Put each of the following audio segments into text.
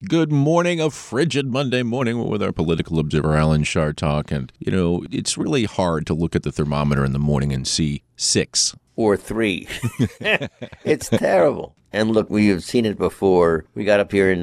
Good morning, a frigid Monday morning with our political observer, Alan Chartock. And, it's really hard to look at the thermometer in the morning and see 6. Or 3. It's terrible. And look, we have seen it before. We got up here in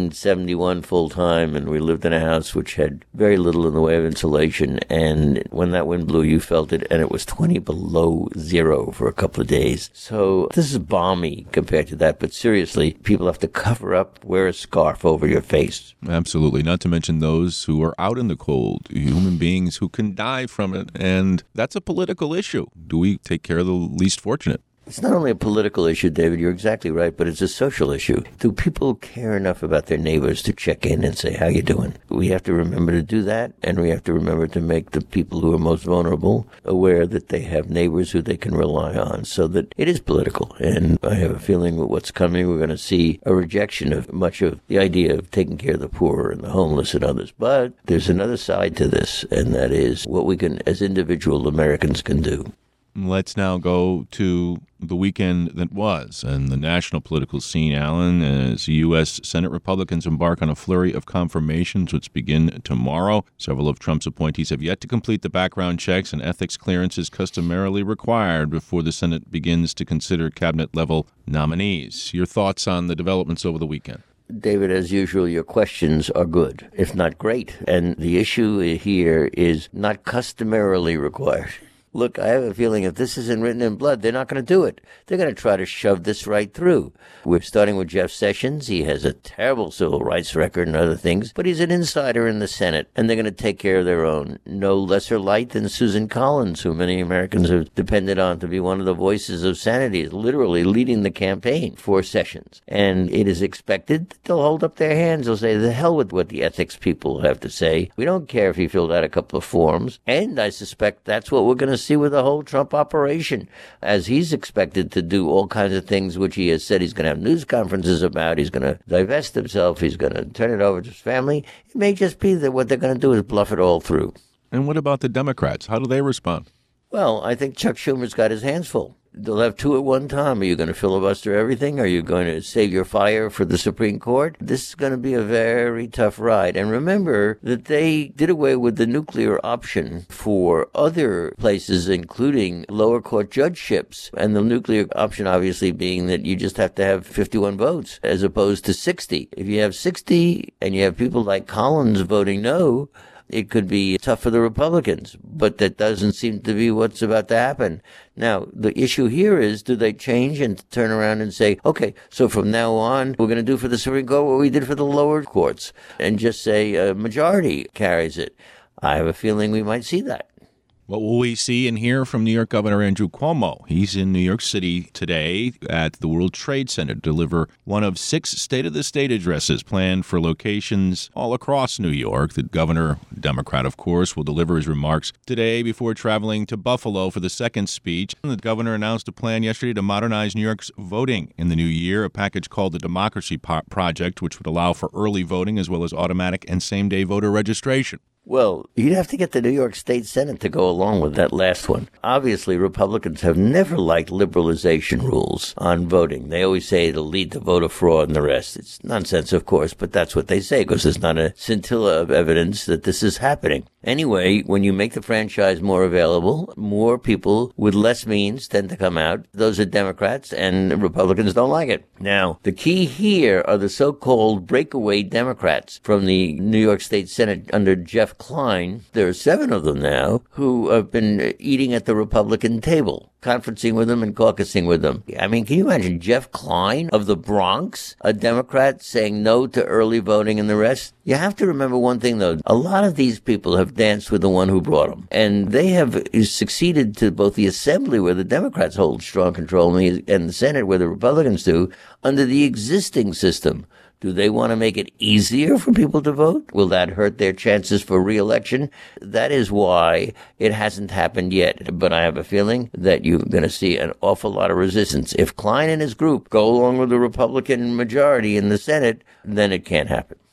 1971 full time, and we lived in a house which had very little in the way of insulation. And when that wind blew, you felt it, and it was 20 below zero for a couple of days. So this is balmy compared to that. But seriously, people have to cover up, wear a scarf over your face. Absolutely. Not to mention those who are out in the cold, human beings who can die from it. And that's a political issue. Do we take care of the least fortunate? It's not only a political issue, David, you're exactly right, but it's a social issue. Do people care enough about their neighbors to check in and say, how you doing? We have to remember to do that, and we have to remember to make the people who are most vulnerable aware that they have neighbors who they can rely on, so that it is political. And I have a feeling with what's coming, we're going to see a rejection of much of the idea of taking care of the poor and the homeless and others. But there's another side to this, and that is what we can, as individual Americans, can do. Let's now go to the weekend that was and the national political scene, Alan, as U.S. Senate Republicans embark on a flurry of confirmations which begin tomorrow. Several of Trump's appointees have yet to complete the background checks and ethics clearances customarily required before the Senate begins to consider cabinet-level nominees. Your thoughts on the developments over the weekend? David, as usual, your questions are good, if not great. And the issue here is not customarily required. Look, I have a feeling if this isn't written in blood, they're not going to do it. They're going to try to shove this right through. We're starting with Jeff Sessions. He has a terrible civil rights record and other things, but he's an insider in the Senate, and they're going to take care of their own. No lesser light than Susan Collins, who many Americans have depended on to be one of the voices of sanity, is literally leading the campaign for Sessions. And it is expected that they'll hold up their hands. They'll say, the hell with what the ethics people have to say. We don't care if he filled out a couple of forms. And I suspect that's what we're going to see with the whole Trump operation, as he's expected to do all kinds of things which he has said he's going to have news conferences about. He's going to divest himself. He's going to turn it over to his family. It may just be that what they're going to do is bluff it all through. And what about the Democrats? How do they respond? Well, I think Chuck Schumer's got his hands full. They'll have two at one time. Are you going to filibuster everything? Are you going to save your fire for the Supreme Court? This is going to be a very tough ride. And remember that they did away with the nuclear option for other places, including lower court judgeships. And the nuclear option obviously being that you just have to have 51 votes as opposed to 60. If you have 60 and you have people like Collins voting no, it could be tough for the Republicans, but that doesn't seem to be what's about to happen. Now, the issue here is, do they change and turn around and say, okay, so from now on, we're going to do for the Supreme Court what we did for the lower courts, and just say a majority carries it? I have a feeling we might see that. What will we see and hear from New York Governor Andrew Cuomo? He's in New York City today at the World Trade Center to deliver one of 6 state-of-the-state addresses planned for locations all across New York. The governor, Democrat of course, will deliver his remarks today before traveling to Buffalo for the second speech. The governor announced a plan yesterday to modernize New York's voting in the new year, a package called the Democracy Project, which would allow for early voting as well as automatic and same-day voter registration. Well, you'd have to get the New York State Senate to go along with that last one. Obviously, Republicans have never liked liberalization rules on voting. They always say it'll lead to voter fraud and the rest. It's nonsense, of course, but that's what they say because there's not a scintilla of evidence that this is happening. Anyway, when you make the franchise more available, more people with less means tend to come out. Those are Democrats, and Republicans don't like it. Now, the key here are the so-called breakaway Democrats from the New York State Senate under Jeff Klein. There are 7 of them now who have been eating at the Republican table, conferencing with them and caucusing with them. I mean, can you imagine Jeff Klein of the Bronx, a Democrat, saying no to early voting and the rest? You have to remember one thing, though. A lot of these people have danced with the one who brought them. And they have succeeded to both the Assembly, where the Democrats hold strong control, and the Senate, where the Republicans do, under the existing system. Do they want to make it easier for people to vote? Will that hurt their chances for re-election? That is why it hasn't happened yet. But I have a feeling that you're going to see an awful lot of resistance. If Klein and his group go along with the Republican majority in the Senate, then it can't happen.